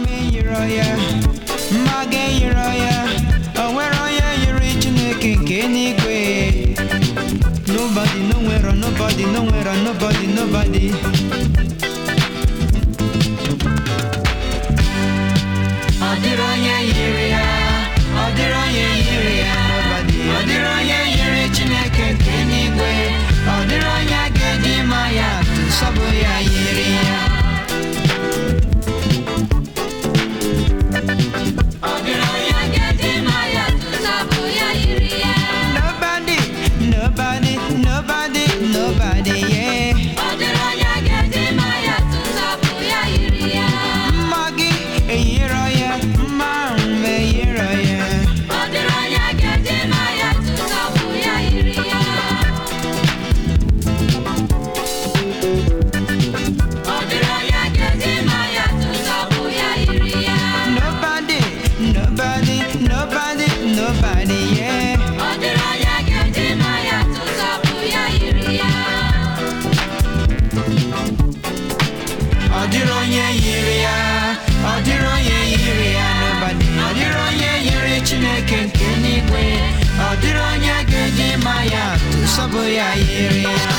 Miroya, Magayiroya, Aweroya, you're reaching a Kenigwe. Nobody, nowhere, nobody, nowhere, nobody, nobody. Odiroya, Yiria, Odiroya, Yiria, nobody, Odiroya, you're reaching a Kenigwe. Odiroya, Gedimaya, Saboya, Yiria. Nobody, yeah. Maggie, a year, yeah. Mom, a year, yeah. Nobody, yeah. Odiroya Yiria, Odiroya Yiria, nobody. Odiroya Yiri Chineke Kenigwe. Odiroya Gedimaya, Saboya Yiria.